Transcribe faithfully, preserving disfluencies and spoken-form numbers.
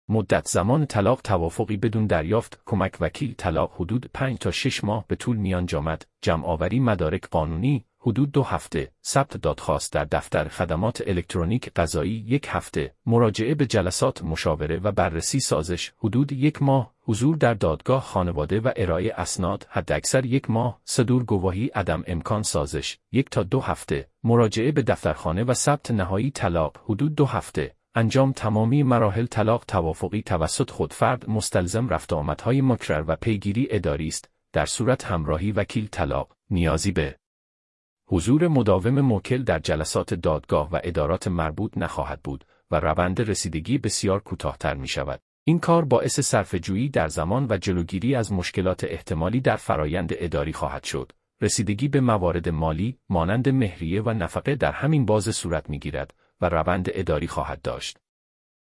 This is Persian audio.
مدت زمان طلاق توافقی بدون دریافت کمک وکیل طلاق حدود پنج تا شش ماه به طول می‌انجامد. جمع‌آوری مدارک قانونی حدود دو هفته. ثبت دادخواست در دفتر خدمات الکترونیک قضایی یک هفته. مراجعه به جلسات مشاوره و بررسی سازش حدود یک ماه. حضور در دادگاه خانواده و ارائه اسناد حداکثر یک ماه. صدور گواهی عدم امکان سازش یک تا دو هفته. مراجعه به دفترخانه و ثبت نهایی طلاق حدود دو هفته. انجام تمامی مراحل طلاق توافقی توسط خود فرد مستلزم رفت آمدهای مکرر و پیگیری اداری است. در صورت همراهی وکیل طلاق نیازی به حضور مداوم موکل در جلسات دادگاه و ادارات مربوط نخواهد بود و روند رسیدگی بسیار کوتاه‌تر می شود. این کار باعث صرفه‌جویی در زمان و جلوگیری از مشکلات احتمالی در فرایند اداری خواهد شد. رسیدگی به موارد مالی مانند مهریه و نفقه در همین بازه صورت می‌گیرد و روند اداری خواهد داشت.